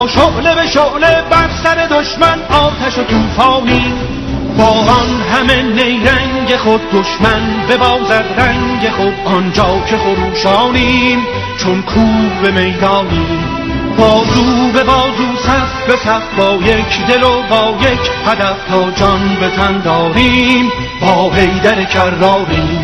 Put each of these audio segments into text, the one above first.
شعله به شعله بر سر دشمن آتش و طوفانی، با آن همه نیرنگ خود دشمن ببازد رنگ خود. آنجا که خروشانیم چون کوه به میدانیم، بازو به بازو صف به صف با یک دل و با یک هدف تا جان به تن داریم، با حیدر کراریم.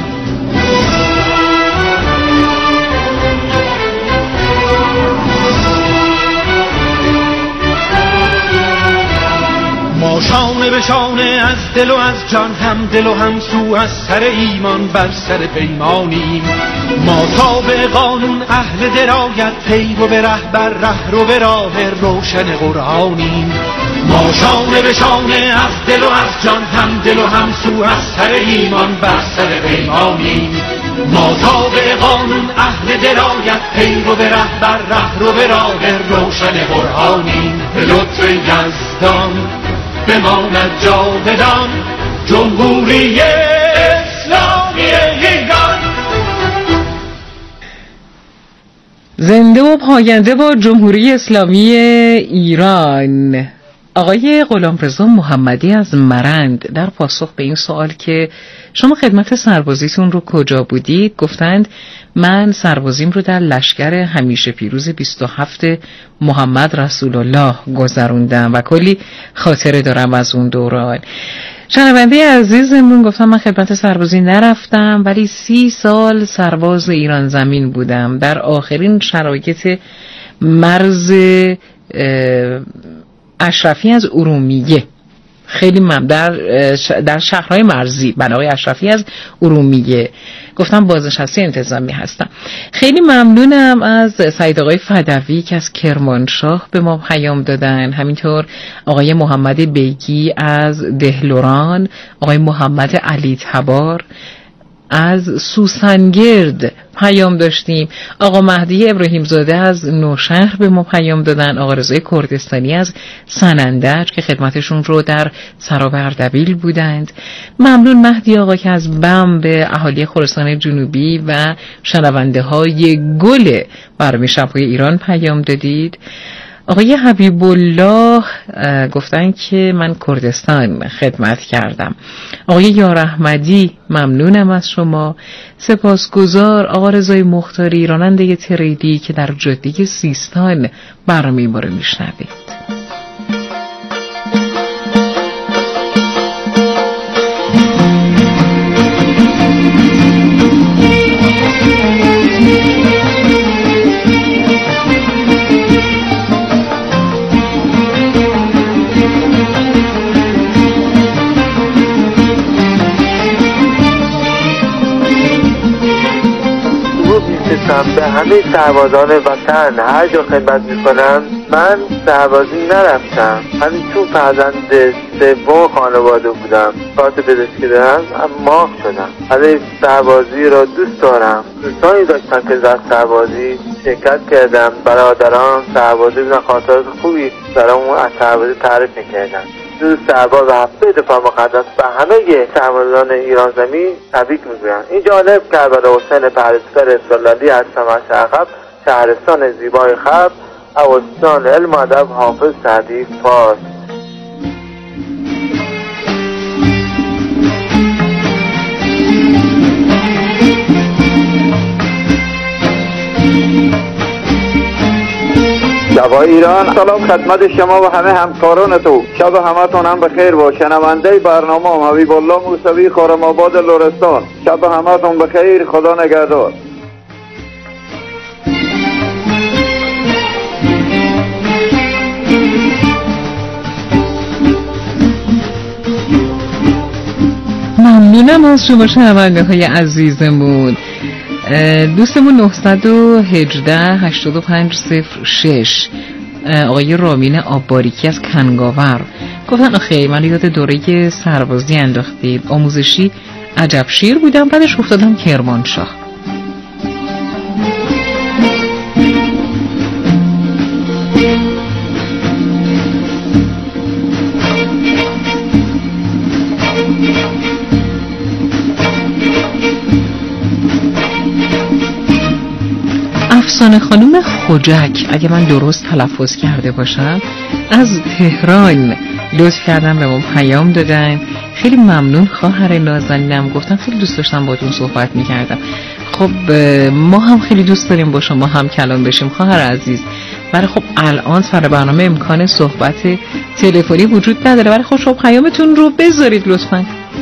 ما شانه به شانه از دل و از جان، هم دل و هم سو از سر ایمان بر سر پیمانیم. ما تا به قانون اهل درایت پیرو به ره بر ره رو به راه روشن قرآنیم. ما شانه به شانه از دل و از جان، هم دل و هم سو از سر ایمان بر سر پیمانیم. ما تا به قانون اهل درایت پیرو به ره بر ره رو به راه روشن قرآنیم. به لطف یزدان بماند جاودان جمهوری اسلامی ایران. زنده و پاینده با جمهوری اسلامی ایران. آقای غلامرضا محمدی از مرند در پاسخ به این سوال که شما خدمت سربازیتون رو کجا بودید، گفتند من سربازیم رو در لشکر همیشه پیروز 27 محمد رسول الله گذروندم و کلی خاطره دارم از اون دوران. شنونده عزیزمون گفتم من خدمت سربازی نرفتم ولی 30 سال سرباز ایران زمین بودم در آخرین شرایط مرز اشرفی از ارومیه. خیلی در شهرهای مرزی بنای اشرفی از ارومیه. گفتم بازنشسته انتظامی هستم. خیلی ممنونم از سید آقای فدوی که از کرمانشاه به ما پیام دادن، همینطور آقای محمد بیگی از دهلوران، آقای محمد علی تبار از سوسنگرد پیام داشتیم، آقا مهدی ابراهیم زاده از نوشهر به ما پیام دادن، آقا رضای کردستانی از سنندج که خدمتشون رو در سراب اردبیل بودند. ممنون مهدی آقا که از بم به اهالی خراسان جنوبی و شنونده های گل برنامه شب‌های ایران پیام دادید. آقای حبیب الله گفتن که من کردستان خدمت کردم. آقای یار احمدی ممنونم از شما. سپاسگزار آقا رضای مختاری راننده تریدی که در جاده سیستان برنامه ما رو میشنوید. به همه سربازان وطن هر جا خدمت میکنم، من سربازی نرفتم، همین چون فرزند سوم خانواده بودم، کارت پزشکی دارم، اما شدم. همه سربازی را دوست دارم. دوستانی داشتم که در سربازی شرکت کردم، برادران سربازی بودن، خاطرات خوبی برامون از سربازی تعریف میکردن. دوست سرباز و هفته دفاع مقدس و همه سربازان ایران زمین تبریک میگویم. این جانب کربلا حسین پرستار سلالی هستم از شرقب، شهرستان زیبای خلق، اوستان علم و ادب حافظ سعدی فارس. شبای ایران، سلام خدمت شما و همه همکاران تو. شب همتون هم بخیر با شنونده برنامه حبیب الله موسوی خرم آباد لرستان. شب همتون بخیر، خدا نگهدار. ممنونم از شما شنونده های عزیزمون. دوستمون 918 8506 آقای رامین آبباریکی از کنگاور گفتن آخه من یاد دوره سربازی انداختید، آموزشی عجب شیر بودم، بعدش افتادم کرمانشاه. رخسانه خانم خوجک، اگه من درست تلفظ کرده باشم، از تهران لطف کردن به ما پیام دادن. خیلی ممنون خواهر نازنینم، گفتن خیلی دوست داشتم باهاتون صحبت میکردم. خب ما هم خیلی دوست داریم با شما هم کلام بشیم خواهر عزیز، ولی خب الان سر برنامه امکان صحبت تلفنی وجود نداره، ولی خب شما پیامتون رو بذارید لطفاً.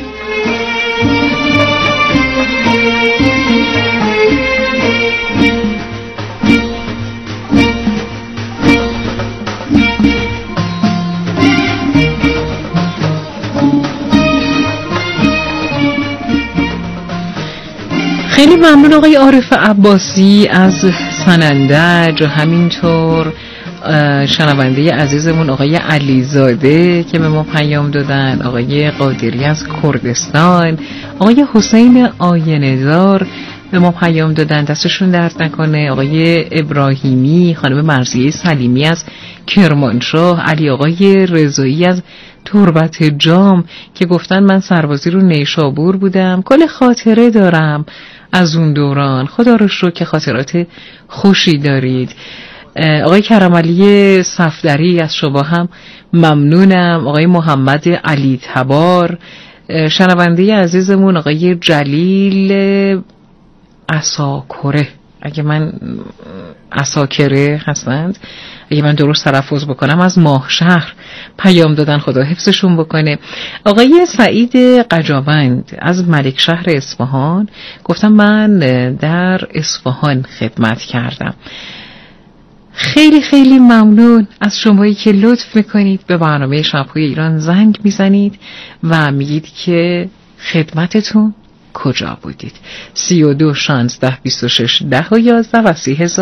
خیلی ممنون آقای عارف عباسی از سنندج و همینطور شنونده عزیزمون آقای علیزاده که به ما پیام دادن، آقای قادری از کردستان، آقای حسین آینه‌دار به ما پیام دادن، دستشون درد نکنه، آقای ابراهیمی، خانم مرضیه سلیمی از کرمانشاه، علی آقای رضایی از تربت جام که گفتن من سربازی رو نیشابور بودم، کل خاطره دارم از اون دوران. خدا رو شکر که خاطرات خوشی دارید. آقای کرمعلی صفدری از شما هم ممنونم. آقای محمد علی تبار، شنونده عزیزمون آقای جلیل اساکره، اگه من اساکره هستند اگه من درست تلفظ بکنم، از ماهشهر پیام دادن، خدا حفظشون بکنه. آقای سعید قجاوند از ملک شهر اصفهان گفتم من در اصفهان خدمت کردم. خیلی خیلی ممنون از شمایی که لطف میکنید به برنامه شب‌های ایران زنگ میزنید و میگید که خدمتتون کجا بودید. 32 16 26 10 و 11 و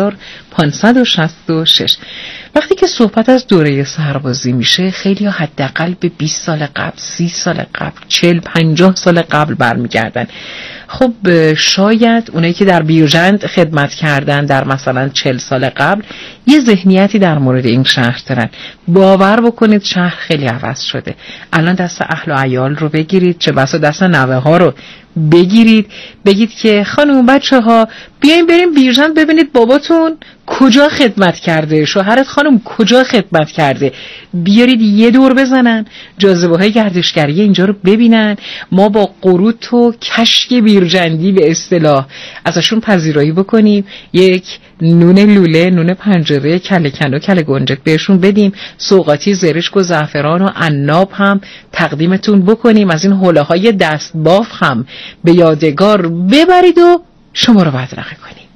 3566. وقتی که صحبت از دوره سربازی میشه خیلی ها حداقل به 20 سال قبل، 30 سال قبل، 40 50 سال قبل برمیگردن. خب شاید اونایی که در بیرجند خدمت کردن در مثلا 40 سال قبل یه ذهنیتی در مورد این شهر دارن. باور بکنید شهر خیلی عوض شده. الان دست اهل و عیال رو بگیرید، چه بسا دست نوه ها رو بگیرید، بگید که خانم بچه ها بیاین بریم بیرجند ببینید باباتون کجا خدمت کرده، شوهرت خانم کجا خدمت کرده، بیارید یه دور بزنن، جاذبه های گردشگری اینجا رو ببینن. ما با قروت و کشک بیرجندی به اصطلاح ازشون پذیرایی بکنیم، یک نون لوله، نون پنجره، کله کن و کله گنجک بهشون بدیم، سوغاتی زرشک و زعفران و عناب هم تقدیمتون بکنیم، از این حوله های دست باف هم به یادگار ببرید و شما رو بدرقه کنیم.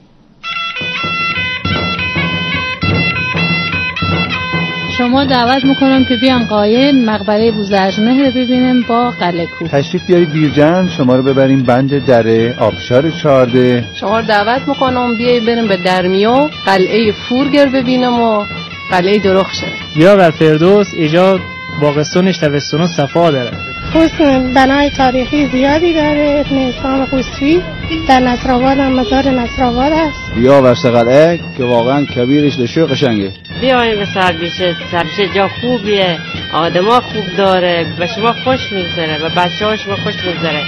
شما دعوت میکنم که بیام قایم مقبره بوزرجمهر رو ببینیم با قلعه کوه. تشریف بیارید بیرجند، شما رو ببریم بند دره، آبشار 14. شما رو دعوت میکنم بیایید بریم به درمیو، قلعه فورگر ببینم و قلعه درخشه. یا بر فردوس ایجا باغستونش تابستون صفا داره. حسن بنای تاریخی زیادی داره. ابن اسحاق قصوی در نصرآباد هم مزار نصرآباد است. یا ورس قلعه که واقعا کبیرش دشو قشنگه. بیایم به سربیشه جا خوبیه، آدما خوب داره، به شما خوش میگذره و بچه ها شما خوش میگذره.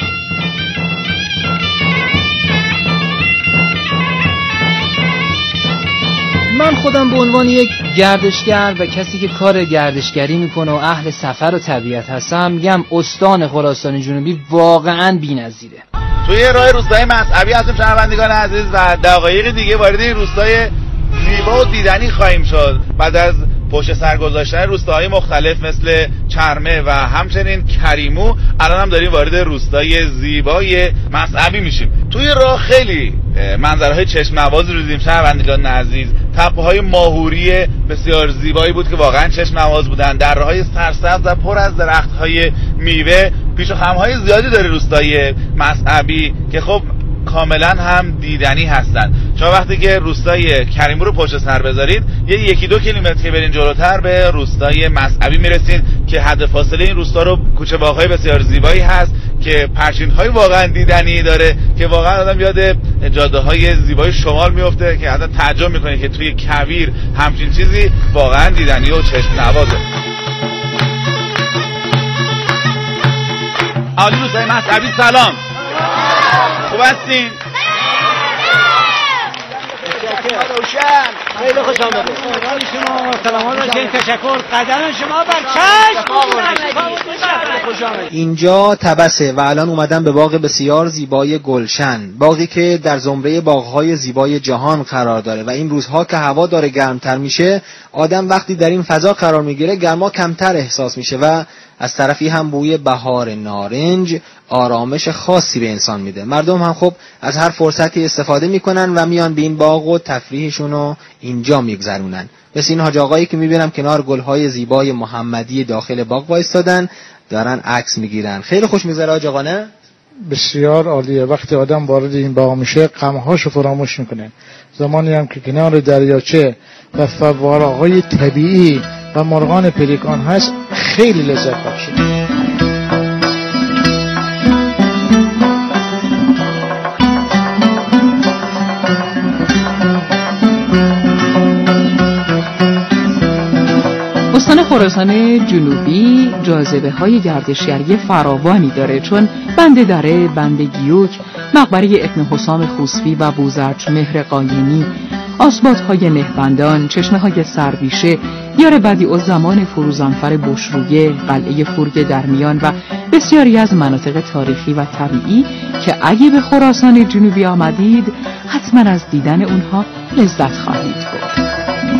من خودم به عنوان یک گردشگر و کسی که کار گردشگری میکنه و اهل سفر و طبیعت هستم میگم استان خراسان جنوبی واقعا بی‌نظیره. توی راه روستای مصعبی هستیم شنوندگان عزیز و دقایق دیگه وارد این روستای زیبا و دیدنی خواهیم شد. بعد از پشت سر گذاشتن روستاهای مختلف مثل چرمه و همچنین کریمو، الان هم داریم وارد روستای زیبای مصعبی میشیم. توی راه خیلی منظرهای چشم نوازی رو دیدیم شنوندگان عزیز. تپه‌های ماهوری بسیار زیبایی بود که واقعا چشم نواز بودن. دره‌های سرسبز و پر از درخت‌های میوه. پیش و خم‌های زیادی داره روستای مصعبی که خب کاملا هم دیدنی هستن. شما وقتی که روستای کریمو رو پشت سر بذارید یکی دو کیلومتر که برین جلوتر به روستای مصعبی میرسین که حد فاصله این روستا رو کوچه باغ‌های بسیار زیبایی هست که پرچین‌های واقعا دیدنی داره که واقعا آدم یاد جاده‌های زیبای شمال میفته که حتی تعجب میکنه که توی کویر همچین چیزی واقعا دیدنی و چشم نوازه. عالی روستای مصعبی سلام. خوب هستین؟ روشن. خیلی خوش آمدید. شما سلامات باشید. تشکر. قدم شما بر چشم. اینجا تبسه و الان اومدم به باغ بسیار زیبای گلشن، باغی که در زمره باغ‌های زیبای جهان قرار داره و این روزها که هوا داره گرمتر میشه، آدم وقتی در این فضا قرار میگیره گرما کمتر احساس میشه و از طرفی هم بوی بهار نارنج آرامش خاصی به انسان میده. مردم هم خب از هر فرصتی استفاده میکنن و میان به این باغ و تفریحشون رو اینجا میگذرونن. مثل این حاج آقایی که میبینم کنار گلهای زیبای محمدی داخل باغ وایستادن دارن عکس میگیرن. خیلی خوش میذاره حاج آقا، نه؟ بسیار عالیه. وقتی آدم وارد این باغ میشه غمهاشو فراموش میکنه. زمانی هم که کنار دریاچه و فواره‌های طبیعی و مرغان پلیکان هست خیلی لذت بخشه. استان خراسان جنوبی جاذبه‌های گردشگری فراوانی داره، چون بند دره، بند گیوک، مقبره ابن حسام خوسوی و بوزرج مهر قاینی، آسبادهای نهبندان، چشمه‌های سربیشه، دیار بدیع‌الزمان فروزانفر بشرویه، قلعه فورگ درمیان و بسیاری از مناطق تاریخی و طبیعی که اگه به خراسان جنوبی آمدید حتما از دیدن اونها لذت خواهید برد.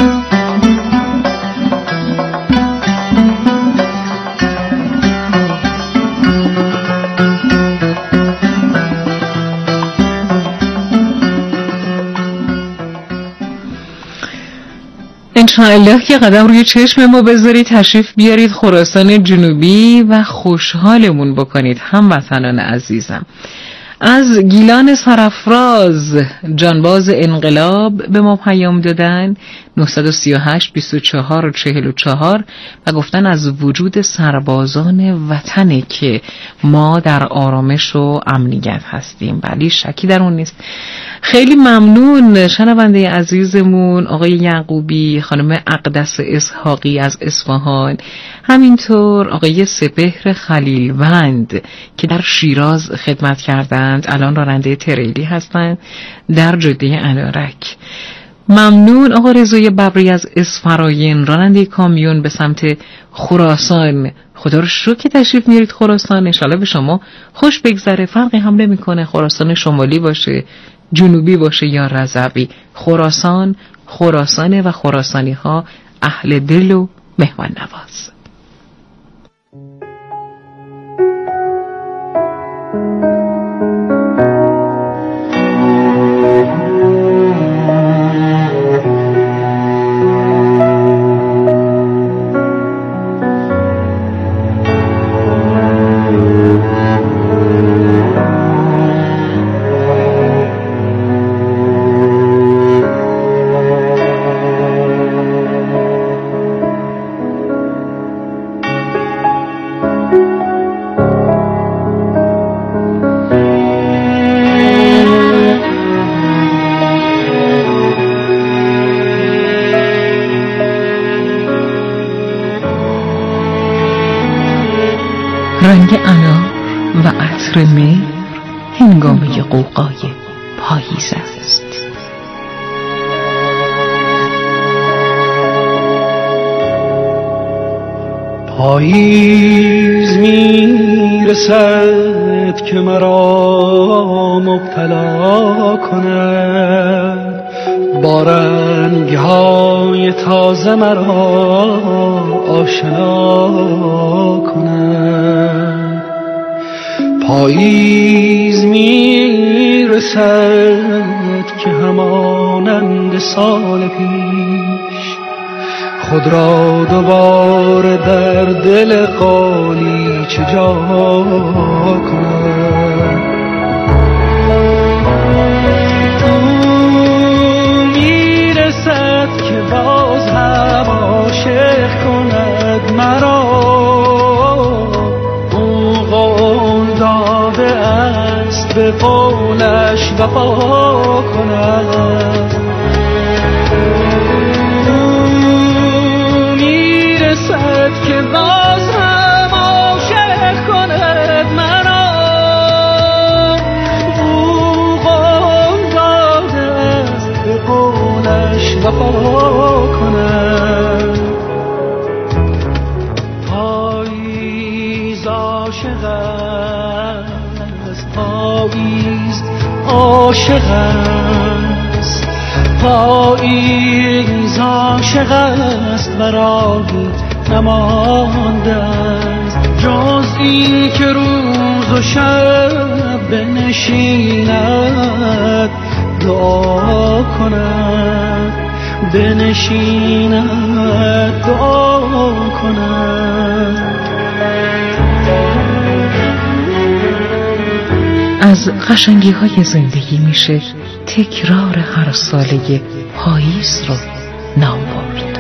انشاءالله که قدم روی چشم ما بذارید، تشریف بیارید خراسان جنوبی و خوشحالمون بکنید هموطنان عزیزم. از گیلان سرافراز جانباز انقلاب به ما پیام دادن 938 24 44 و گفتن از وجود سربازان وطنه که ما در آرامش و امنیت هستیم. ولی شکی در اون نیست. خیلی ممنون شنونده عزیزمون آقای یعقوبی، خانم اقدس اسحاقی از اصفهان، همینطور آقای سپهر خلیلوند که در شیراز خدمت کردند، الان راننده تریلی هستند در جاده انارک. ممنون آقا رضای ببری از اسفراین، راننده کامیون به سمت خراسان. خدا رو شکر که تشریف میارید خراسان. انشالله به شما خوش بگذره، فرقی هم نمیکنه خراسان شمالی باشه، جنوبی باشه یا رضوی. خراسان خراسانه و خراسانی ها اهل دل و مهمان نواز. رنگ انار و عطر مهر هنگامه قوقای پاییز است. پاییز میرسد که مرا مبتلا کند، با رنگ‌های تازه مرا آشنا کند. پاییز میرسد که همانند سال پیش خود را دوباره در دل قالیچه جا کند. تو میرسد که باز هم عاشق کند مرا، او قول داده است به قولش وفا کند. که باز هم عاشق کند مرا، او قول داده است به قولش عاشق است پاییز عاشق است پاییز عاشق است برای نمانده است جز این که روز و شب بنشیند دعا کند بنشیند دعا کند. از قشنگی های زندگی میشه تکرار هر ساله پاییز رو نام برد.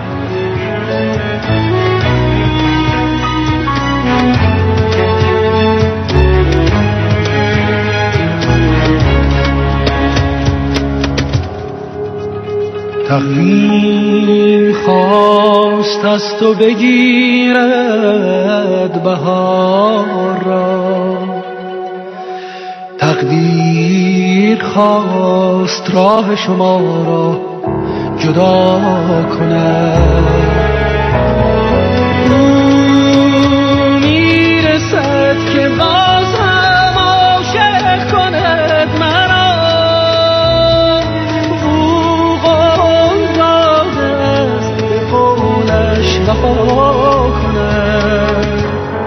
تقویم خواست از تو بگیرد بهار را تقدیر خواست راه شما را جدا کند میرسد که باز هم عاشق کند مرا او قول داده است به قولش وفا کند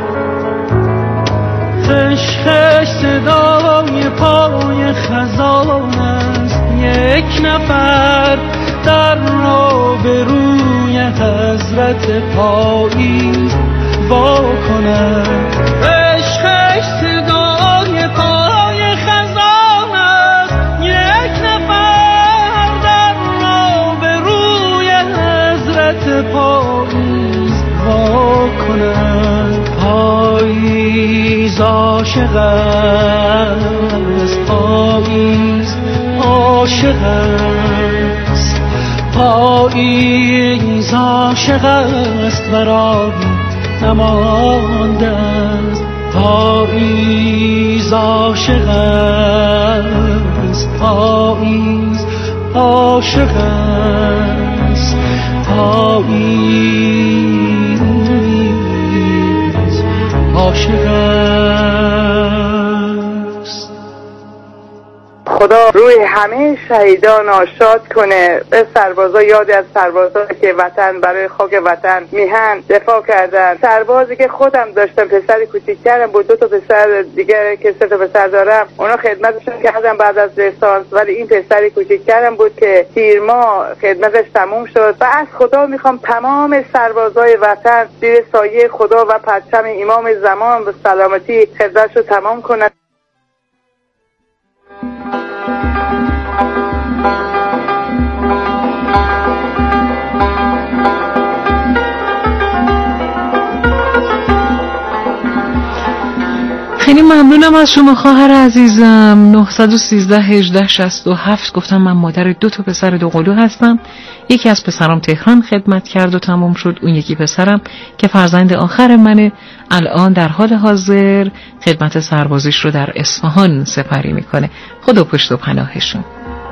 خشخش صدای پای خزان است یک نفر در روبروی حضرت پاییز وا کند عشقش صدای پای خزان است یک نفر در روبروی حضرت پاییز وا کند پاییز عاشق است پاییز عاشق است پاییز عاشق است برای نمانده است پاییز عاشق است پاییز عاشق است پاییز عاشق است. خدا روی همه شهیدان شاد کنه. به سربازا یاد از سربازا که وطن برای خاک وطن میهن دفاع کردن. سربازی که خودم داشتم پسر کوچیکترم بود، 2 تا پسر دیگه که 3 تا پسر دارم اونا خدمتشون کردم بعد از لیسانس، ولی این پسر کوچیکترم بود که تیر ماه خدمتش تموم شد و از خدا میخوام تمام سربازای وطن زیر سایه خدا و پرچم امام زمان به سلامتی خدمتشو تمام کنن. خیلی ممنونم از شما خواهر عزیزم. 913 18 67 گفتم من مادر 2 تا پسر 2 قلو هستم. یکی از پسرام تهران خدمت کرد و تمام شد. اون یکی پسرم که فرزند آخر منه الان در حال حاضر خدمت سربازیش رو در اصفهان سپری میکنه. خدا پشت و پناهشون.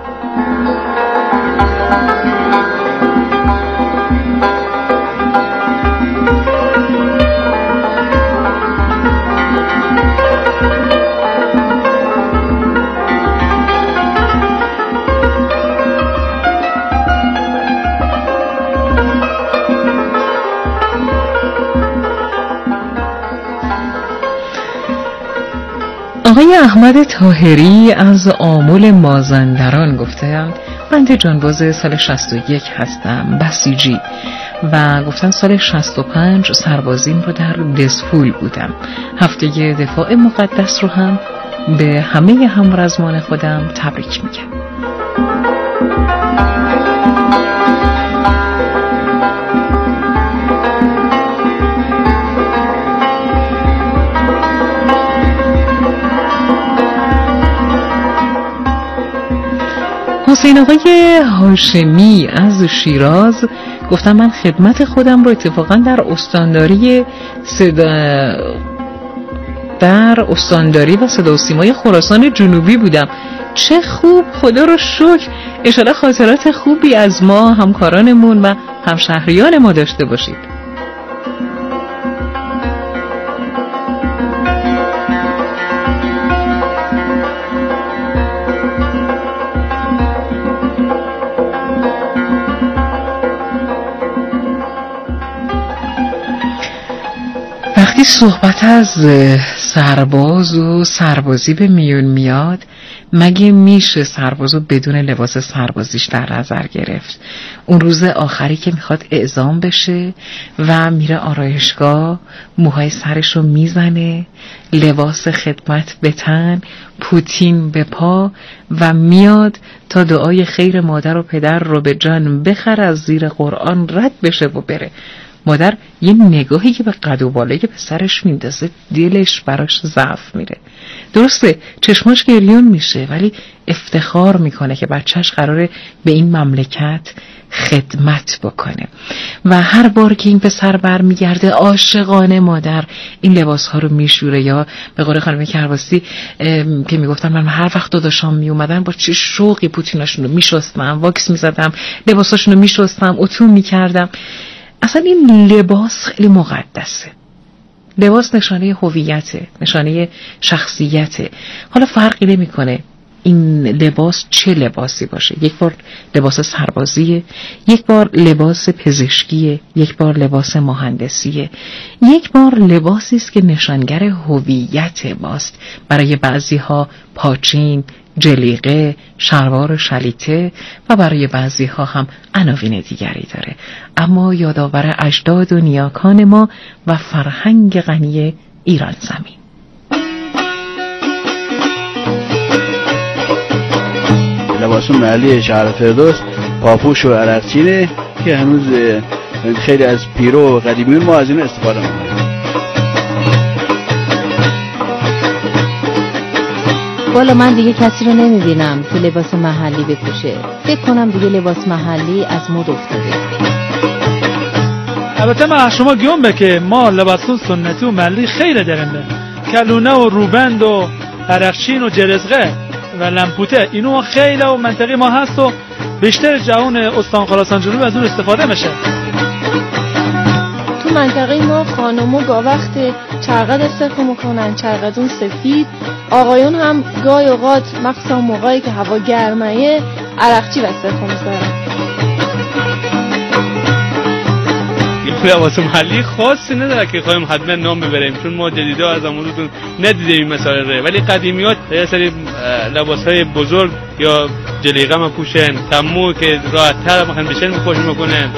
آقای احمد طاهری از آمل مازندران گفتن بنده جانباز سال 61 هستم، بسیجی، و گفتن سال 65 سربازیم رو در دزفول بودم. هفته دفاع مقدس رو هم به همه همرزمان خودم تبریک میگم. حسین آقای هاشمی از شیراز گفتم من خدمت خودم رو اتفاقا در استانداری و صدا و سیمای خراسان جنوبی بودم. چه خوب، خدا رو شکر. انشالله خاطرات خوبی از ما همکارانمون و همشهریان ما داشته باشید. وقتی صحبت از سرباز و سربازی به میون میاد، مگه میشه سربازو بدون لباس سربازیش در نظر گرفت؟ اون روز آخری که میخواد اعزام بشه و میره آرایشگاه، موهای سرشو میزنه، لباس خدمت به تن، پوتین به پا و میاد تا دعای خیر مادر و پدر رو به جان بخر از زیر قرآن رد بشه و بره. مادر یه نگاهی که به قد و بالای پسرش میندازه دلش براش ضعف میره. درسته چشماش گریون میشه ولی افتخار میکنه که بچهش قراره به این مملکت خدمت بکنه و هر بار که این پسر برمیگرده عاشقانه مادر این لباسها رو میشوره. یا به قول خانم کرباسی که میگفتن من هر وقت داداشام میومدن با چه شوقی پوتیناشون رو میشستم، واکس میزدم، لباساشون رو میشستم، اتو میکردم. اصلا این لباس خیلی مقدسه. لباس نشانه هویته، نشانه شخصیته. حالا فرقی نمیکنه این لباس چه لباسی باشه. یک بار لباس سربازیه، یک بار لباس پزشکیه، یک بار لباس مهندسیه، یک بار لباسی است که نشانگر هویت ماست. برای بعضی‌ها پاچین، جلیقه، شلوار شلیته و برای بعضی‌ها هم عناوین دیگری داره، اما یادآور اجداد و نیاکان ما و فرهنگ غنی ایران زمین. لباس محلی شهر فردوس پاپوش و عرقچینه که هنوز خیلی از پیرو و قدیمیون ما از این استفاده می‌کنیم. والا من دیگه کسی رو نمیبینم که لباس محلی بپوشه. فکر کنم دیگه لباس محلی از مد افتاده. البته ما شما گیوم به که ما لباسون سنتی و محلی خیلی درنده. کلونه و روبند و عرقچین و جرزغه و لمپوته اینو خیلی و منطقی ما هست و بیشتر جهان استان خراسان جنوبی از اون استفاده میشه. تو منطقه ما خانمو گاه وقت چرقد استفاده میکنن، چرقدون سفید. آقایون هم گاهی اوقات مخصوصا موقعی که هوا گرمه عرقچی استفاده میکنن. لباس محلی خاصی نداره که خواهیم حتما نام ببریم، چون ما جدیدا از امروزتون ندیدیم این مسائل رو، ولی قدیمیات یه سری لباسهای بزرگ یا جلیقه ما پوشن، تمو که راحت تر بخن بشن میپوش میکنن.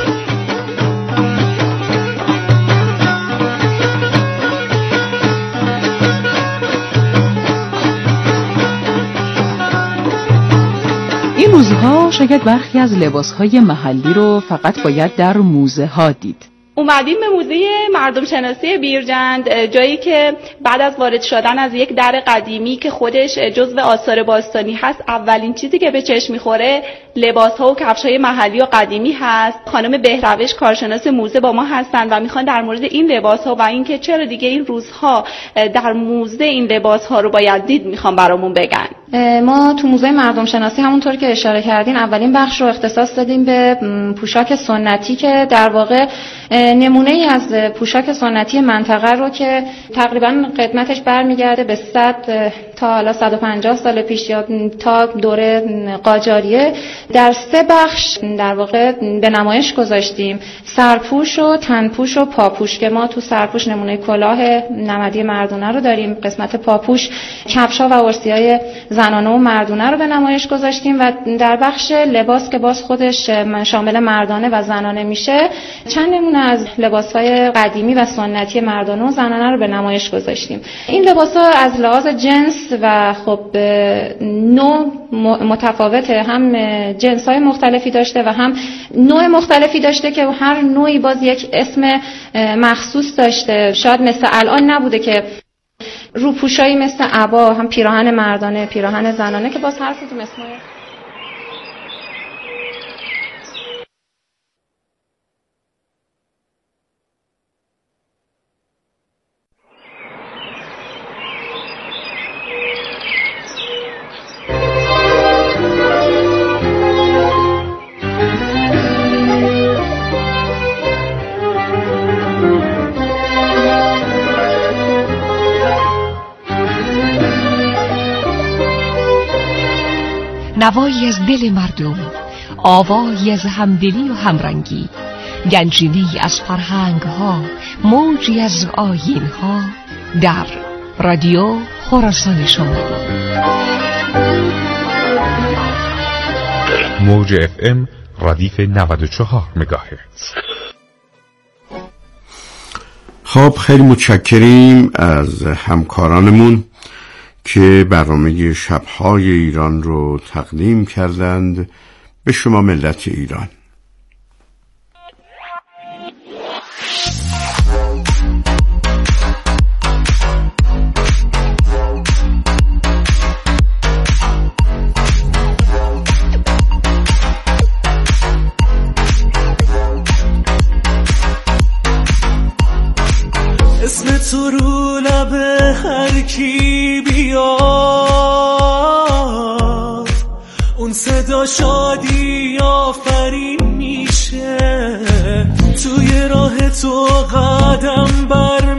این روزها شاید برخی از لباسهای محلی رو فقط باید در موزه ها دید. اومدیم به موزه مردم شناسی بیرجند، جایی که بعد از وارد شدن از یک در قدیمی که خودش جزو آثار باستانی هست، اولین چیزی که به چشم میخوره لباس‌ها و کفش‌های محلی و قدیمی هست. خانم بهروش کارشناس موزه با ما هستن و میخوان در مورد این لباس‌ها و اینکه چرا دیگه این روزها در موزه این لباس‌ها رو باید دید میخوان برامون بگن. ما تو موزه مردم شناسی همونطور که اشاره کردین اولین بخش رو اختصاص دادیم به پوشاک سنتی که در واقع نمونه ای از پوشاک سنتی منطقه رو که تقریبا قدمتش برمیگرده به 100 تا حالا 150 سال پیش یا تا دوره قاجاریه در 3 بخش در واقع به نمایش گذاشتیم: سرپوش و تنپوش و پاپوش، که ما تو سرپوش نمونه کلاه نمدی مردونه رو داریم، قسمت پاپوش کفش‌ها و ارسی‌های زنانه و مردونه رو به نمایش گذاشتیم و در بخش لباس که باز خودش شامل مردانه و زنانه میشه چند نمونه از لباس‌های قدیمی و سنتی مردانه و زنانه رو به نمایش گذاشتیم. این لباس‌ها از لحاظ جنس و خب نوع متفاوته، هم جنس‌های مختلفی داشته و هم نوع مختلفی داشته که هر نوعی باز یک اسم مخصوص داشته. شاید مثل الان نبوده که روپوشایی مثل عبا، هم پیراهن مردانه، پیراهن زنانه که باز هر کدوم اسمای نوایی از دل مردم، آوایی از همدلی و همرنگی، گنجینه‌ای از فرهنگ‌ها، موجی از آیین‌ها در رادیو خراسان شما. موج FM ردیف 94 مگاهرتز. خب خیلی متشکریم از همکارانمون که برنامه شب‌های ایران رو تقدیم کردند به شما ملت ایران. اسم تو رو لب هر کی بیاد، اون صدا شادی آفرین میشه. توی راه تو قدم بر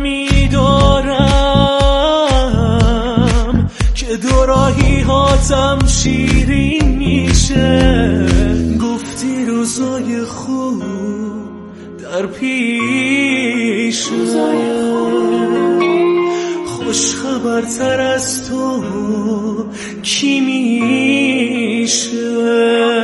میدارم که دو راهی هاتم شیرین میشه. گفتی روزای خوب در پیش، خوش خبرتر از تو کی میشه؟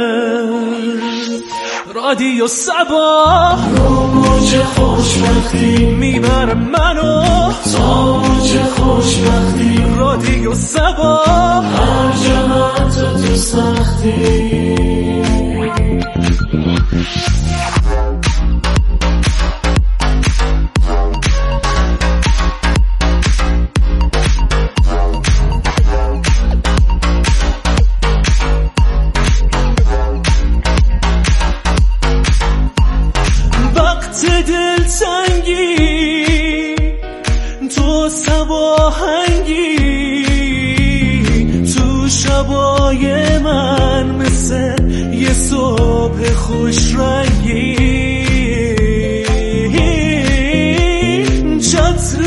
رادیو صبا رو موج خوشبختی میبره منو تا موج خوشبختی. رادیو صبا هر جا تو سختی. تو سواهنگی تو شبای من مثل یه صبح خوش رنگی. چتر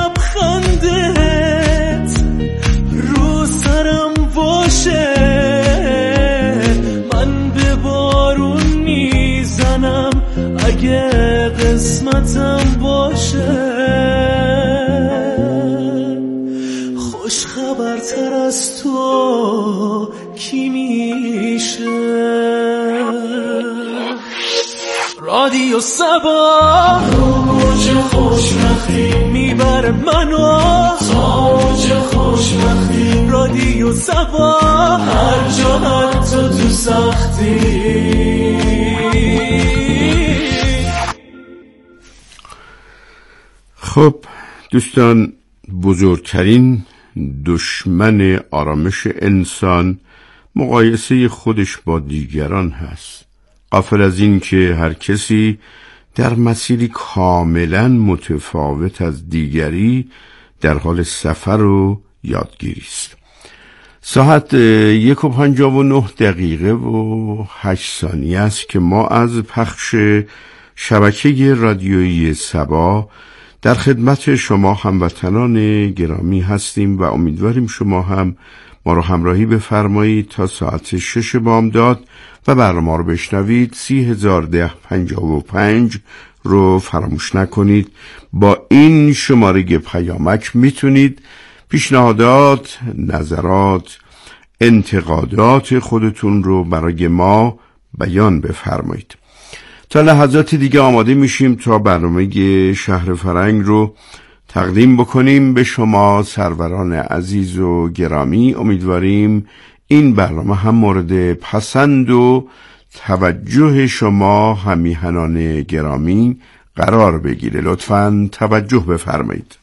لبخندت رو سرم باشه، من به بارون میزنم اگه قسمتم باشه. خوش خبرتر از تو کی میشه؟ رادیو صبا رو موج خوشبختی میبره منو تا موج خوشبختی. رادیو صبا هر جا تو سختی. خب دوستان، بزرگترین دشمن آرامش انسان مقایسه خودش با دیگران هست، غافل از این که هر کسی در مسیری کاملا متفاوت از دیگری در حال سفر و یادگیری است. ساعت 1:59 و 8 ثانیه است که ما از پخش شبکه رادیویی صبا در خدمت شما هموطنان گرامی هستیم و امیدواریم شما هم ما رو همراهی بفرمایید تا ساعت 6 بامداد و برنامه رو بشنوید. 301055 رو فراموش نکنید. با این شماره پیامک میتونید پیشنهادات، نظرات، انتقادات خودتون رو برای ما بیان بفرمایید. تا لحظات دیگه آماده میشیم تا برنامه شهر فرنگ رو تقدیم بکنیم به شما سروران عزیز و گرامی. امیدواریم این برنامه هم مورد پسند و توجه شما همیهنان گرامی قرار بگیره. لطفاً توجه بفرمایید.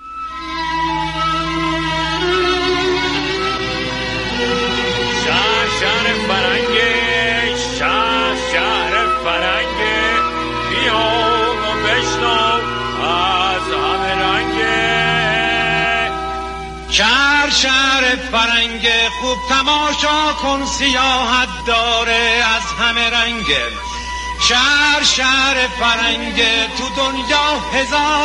شهر فرنگ خوب تماشا کن، سیاحت داره از همه رنگ. شهر فرنگ تو دنیا هزار